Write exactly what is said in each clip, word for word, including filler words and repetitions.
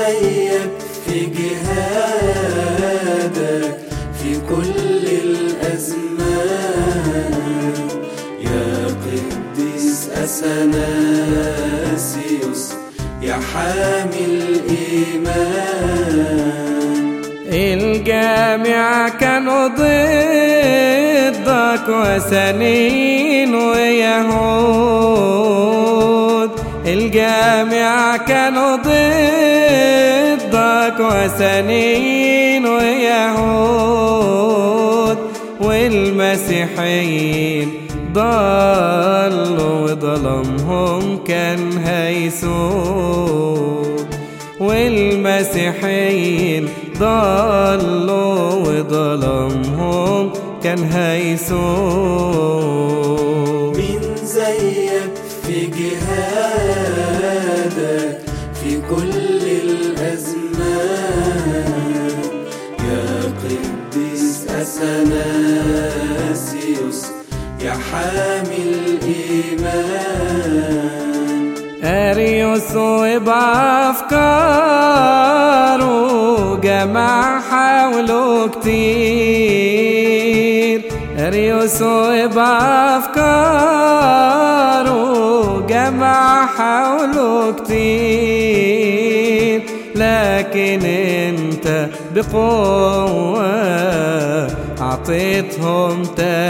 زيك في جهادك في كل الأزمان، يا قديس أثناسيوس يا حامي الإيمان. الجامع كانوا ضدك وثنيين ويهود، الجامع كانوا ضدك وثنيين ويهود، والمسيحيين ضلوا وظلمهم كان هيسود، والمسيحيين ضلوا وظلمهم كان هيسود. مين زيك في جهادك في كل الأزمان، يا قديس أثناسيوس يا حامي الإيمان. أريوس وبأفكاره جمع حوله كتير، أريوس وبأفكاره جمع حوله كتير، لكن انت بقوة أعطيتهم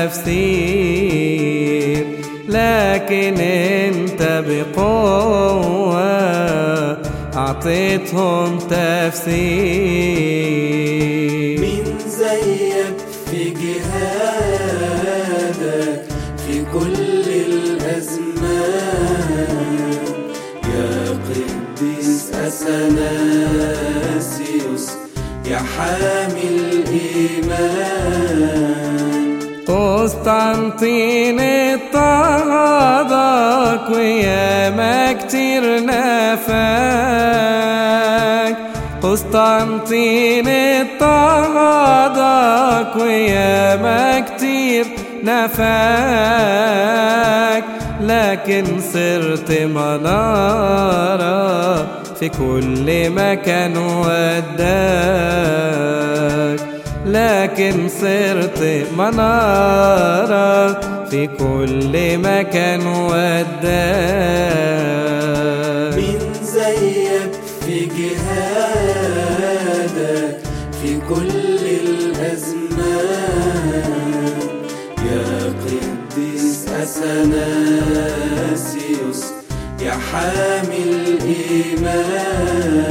تفسير، لكن انت بقوة أعطيتهم تفسير. مين زيك في جهادك في كل الأزمان، يا قديس أثناسيوس يا حامي الإيمان. قسطنطين اضطهدك وياما كتير نفاك، قسطنطين اضطهدك وياما كتير نفاك، لكن صرت منارة في كل مكان وداك، لكن صرت منارة في كل مكان وداك. مين زيك في جهادك في كل الأزمان، يا قديس أثناسيوس يا حامي الإيمان.